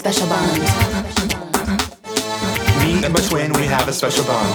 special bond. Me and my twin, we have a special bond.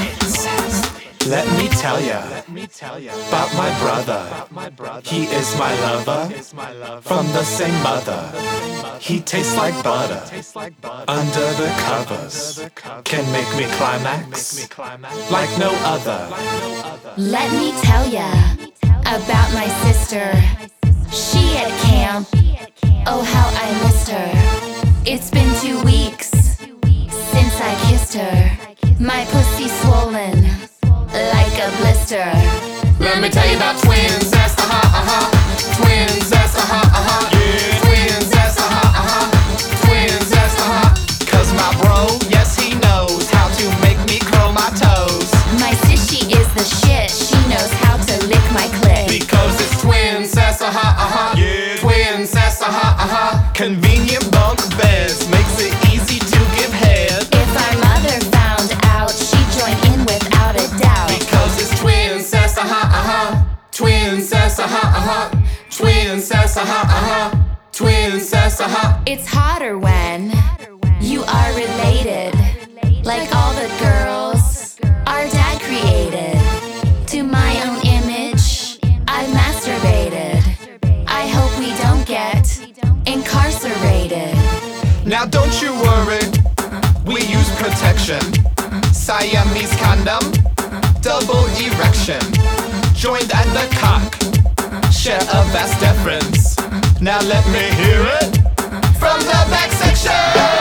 Let me tell ya about my brother. He is my lover from the same mother. He tastes like butter under the covers. Can make me climax like no other. Let me tell ya about my sister. She at camp, oh how I missed her. It's been 2 weeks since I kissed her. My pussy swollen like a blister. Let me tell you about twins, that's twins, that's yeah. Twins, that's twins, that's Cause my bro, yes he knows how to make me curl my toes. My sissy is the shit, she knows how to lick my clit. Because it's twins, that's yeah. Twins, that's Convenient bunk beds makes it easy to give head. If our mother found out, she'd join in without a doubt. Because it's twins, that's twins, that's twins, that's twins, that's It's hotter when you are related, like all the girls our dad created. To my own image, I masturbated. I hope we don't get incarcerated. Now don't you worry, we use protection. Siamese condom, double erection. Joined at the cock, share a vast difference. Now let me hear it from the back section.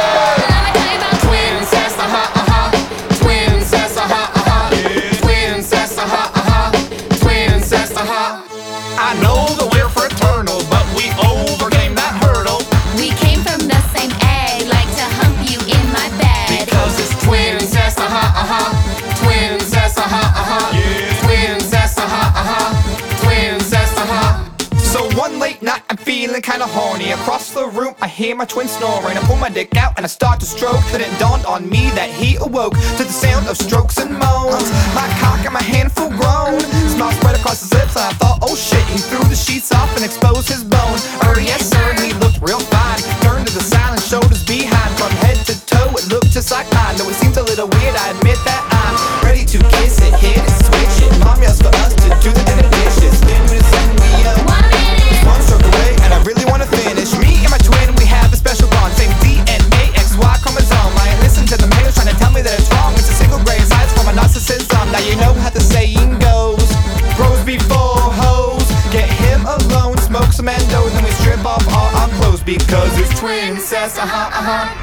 twins, that's twins, that's yeah. Twins, that's twins, that's I know that we're fraternal, but we overcame that hurdle. We came from the same egg, like to hump you in my bed. Because it's twins, that's twins, that's yeah. Twins, that's twins, that's So one late night, I'm feeling kinda horny. Across the room, I hear my twin snoring. I pull my dick out and I start to stroke. Then it dawned on me that he awoke to the sound of strokes and moans. My cock and my hand full grown. Smile spread across his lips and I thought, oh shit. He threw the sheets off and exposed his bone. Yes sir, he looked real fine. Turned to the side and showed his behind. From head to toe, it looked just like mine. Though it seems a little weird, I admit that I'm ready to kiss it, hit it, switch it. Mom yells for us to do the dinner dishes. Then we decide we one stroke away, and I really wanna finish. Me and my twin, we have a special bond. Same DNA, XY chromosome. I ain't listen to them haters trying to tell me that it's wrong. It's a single grain size for my narcissism. Now you know how the saying goes. Bros before hoes. Get him alone, smoke some endo, then we strip off all our clothes. Because it's twins, that's